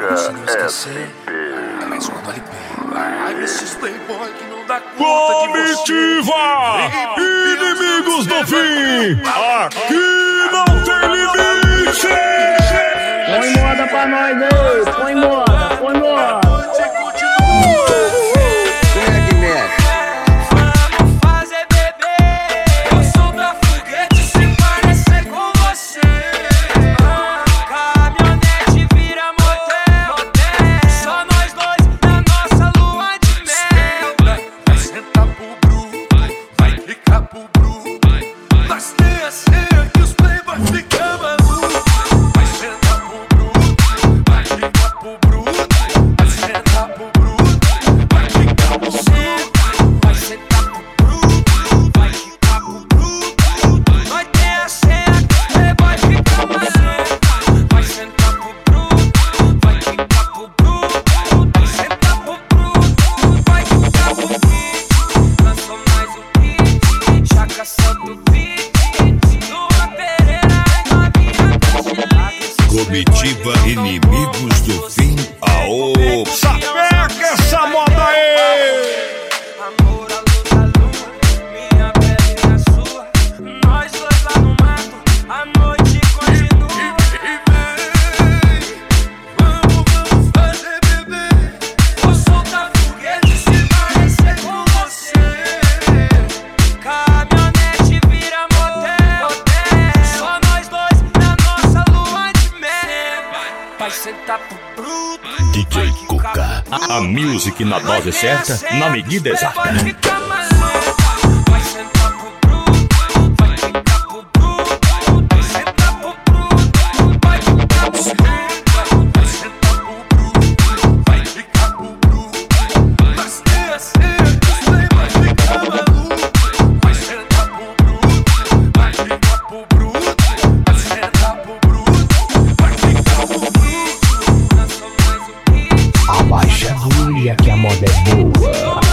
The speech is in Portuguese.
Comitiva! Inimigos do fim! Aqui não tem limite! Põe moda pra nós aí! Põe moda! Põe moda! Comitiva Inimigos do Fim. Aô! Sapeca essa moda aí! Amor, a luz da lua, minha pele e a sua. Nós dois lá no mato, a noite continua. Vamos fazer bebê. Vou soltar foguete se parecer com você. Caminhonete vira motel. Só nós dois na nossa lua de mel. Vai sentar pro bruto. DJ Cuca. A music na dose certa, na medida exata. Vai ficar maluco, vai sentar pro bruto, vai ficar pro bruto, vai sentar pro bruto, vai ficar pro bruto, vai sentar pro bruto, vai ficar pro bruto, mas tem a cena que os play vai ficar maluco, vai sentar pro bruto, vai ficar pro bruto, vai sentar pro bruto, vai ficar pro bruto, nós somos mais um hit. Abaixa a agulha que a moda é boa.